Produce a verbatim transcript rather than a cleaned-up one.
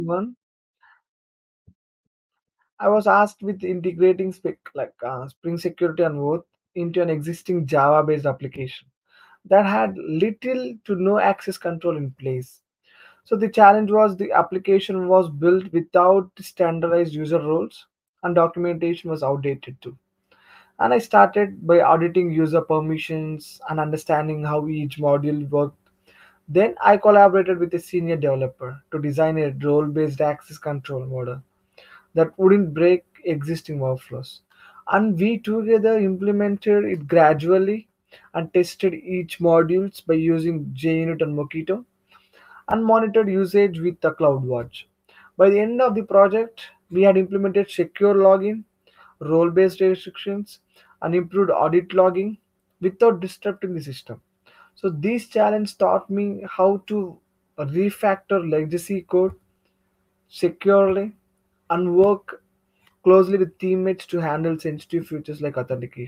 One, I was asked with integrating spec, like uh, Spring Security and Oath into an existing Java-based application that had little to no access control in place. So the challenge was the application was built without standardized user roles and documentation was outdated too. And I started by auditing user permissions and understanding how each module worked. Then I collaborated with a senior developer to design a role-based access control model that wouldn't break existing workflows. And we together implemented it gradually and tested each modules by using JUnit and Mockito and monitored usage with the CloudWatch. By the end of the project, we had implemented secure login, role-based restrictions, and improved audit logging without disrupting the system. So these challenges taught me how to refactor legacy code securely and work closely with teammates to handle sensitive features like authentication.